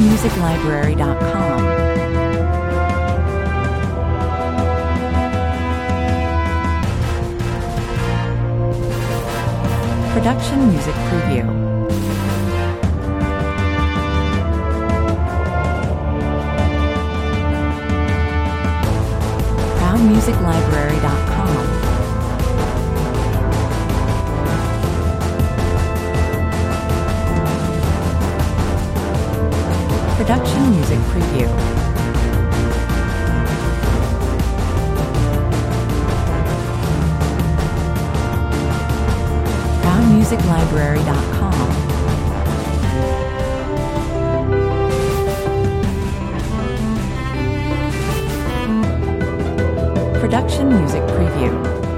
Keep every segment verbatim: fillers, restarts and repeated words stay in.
music library dot com. Production Music Preview. crown music library dot com. Production Music Preview. crown music library dot com. Production Music Preview.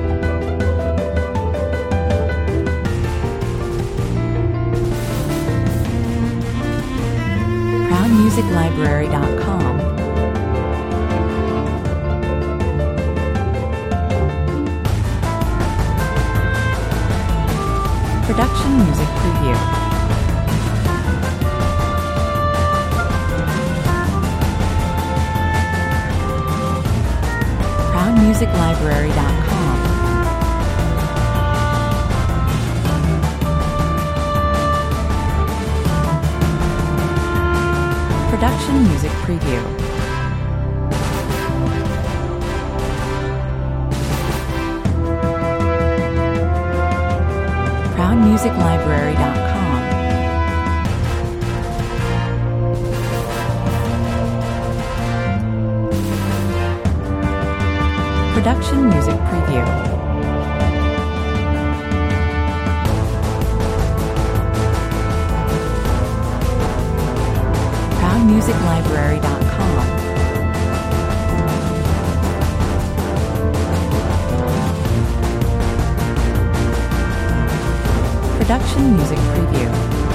crown music library dot com. Production Music Preview. crown music library dot com. Production Music Preview. crown music library dot com. Production Music Preview. crown music library dot com. Production Music Preview.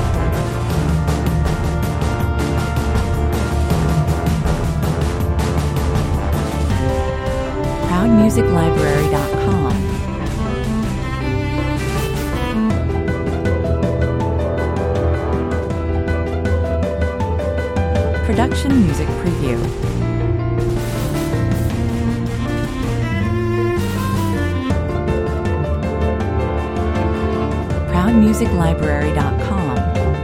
crown music library dot com. Production Music Preview. crown music library dot com.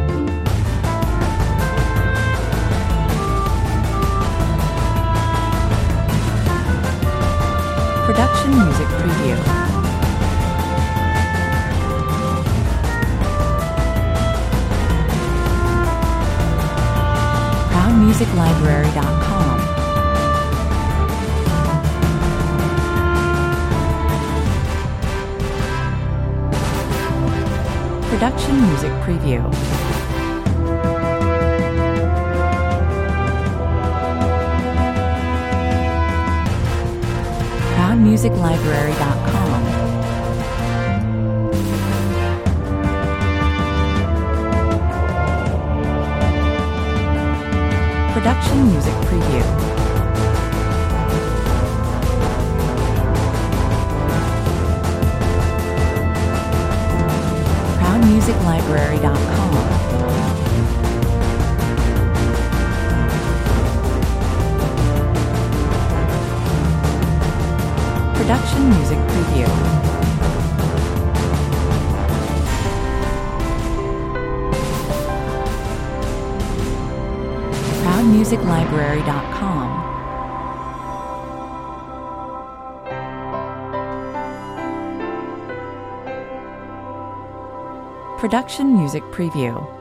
Production Music Preview. crown music library dot com. Production Music Preview. crown music library dot com. Production Music Preview. crown music library dot com. Production Music Preview. crown music library dot com. Production Music Preview.